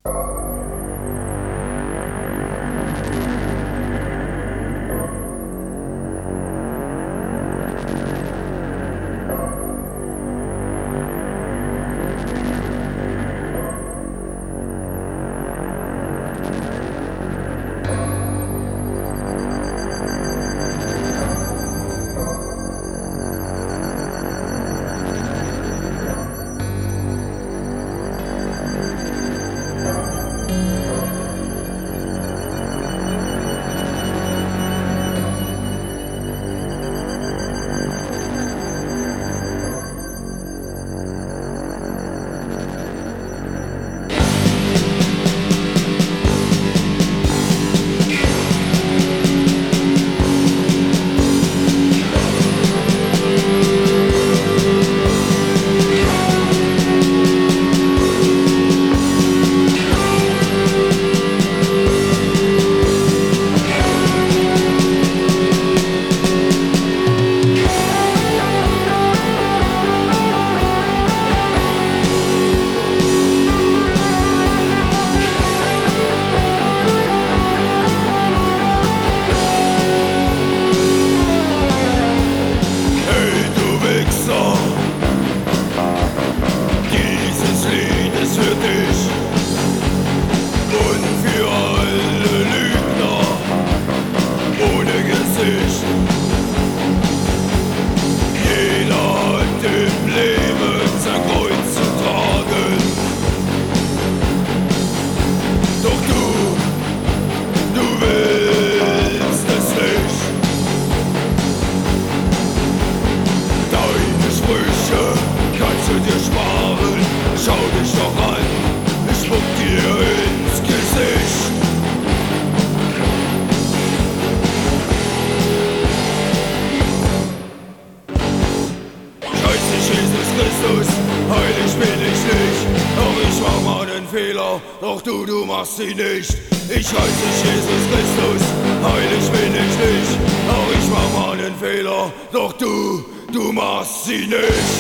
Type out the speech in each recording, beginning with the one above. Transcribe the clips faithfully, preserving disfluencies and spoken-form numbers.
Fehler, doch du, du machst sie nicht. Ich heiß dich Jesus Christus, heilig bin ich nicht. Auch ich mach mal einen Fehler, doch du, du machst sie nicht.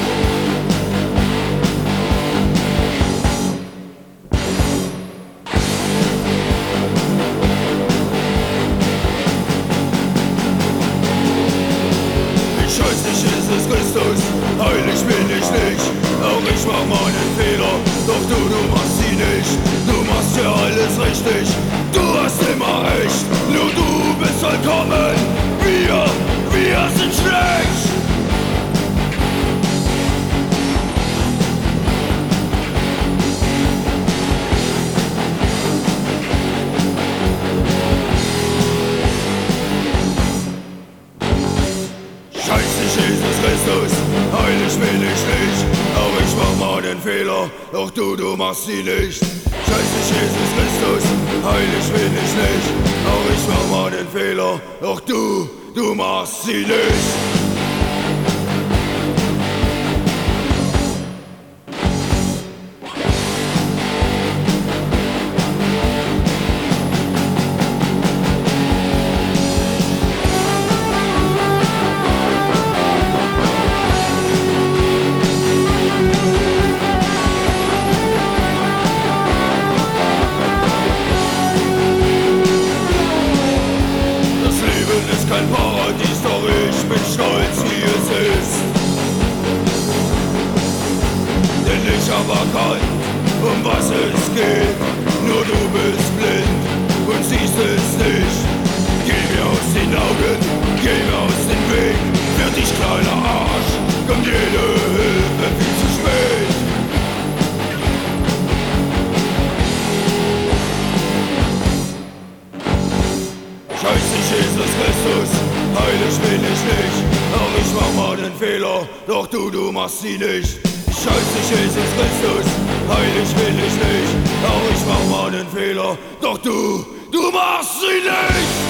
Ich heiß dich Jesus Christus, heilig bin ich nicht. Auch ich mach mal einen Fehler, doch du, du machst sie nicht. Du machst ja alles richtig, du hast immer recht. Nur du bist vollkommen, wir, wir sind schlecht. Scheiß dich Jesus Christus, heilig bin ich nicht. Auch ich mach mal den Fehler, doch du, du machst sie nicht. Scheiß dich Jesus Christus, heilig bin ich nicht. Auch ich mach mal den Fehler, doch du, du machst sie nicht. Kein Paradies, doch ich bin stolz, wie es ist. Denn ich hab erkannt, um was es geht. Nur du bist blind und siehst es nicht. Geh mir aus den Augen, geh mir aus dem Weg. Für dich, kleiner Arsch, kommt jede Hilfe viel zu spät. Scheiß dich Jesus Christus, heilig bin ich nicht. Auch ich mach mal den Fehler, doch du, du machst sie nicht. Scheiß dich Jesus Christus, heilig bin ich nicht. Auch ich mach mal den Fehler, doch du, du machst sie nicht.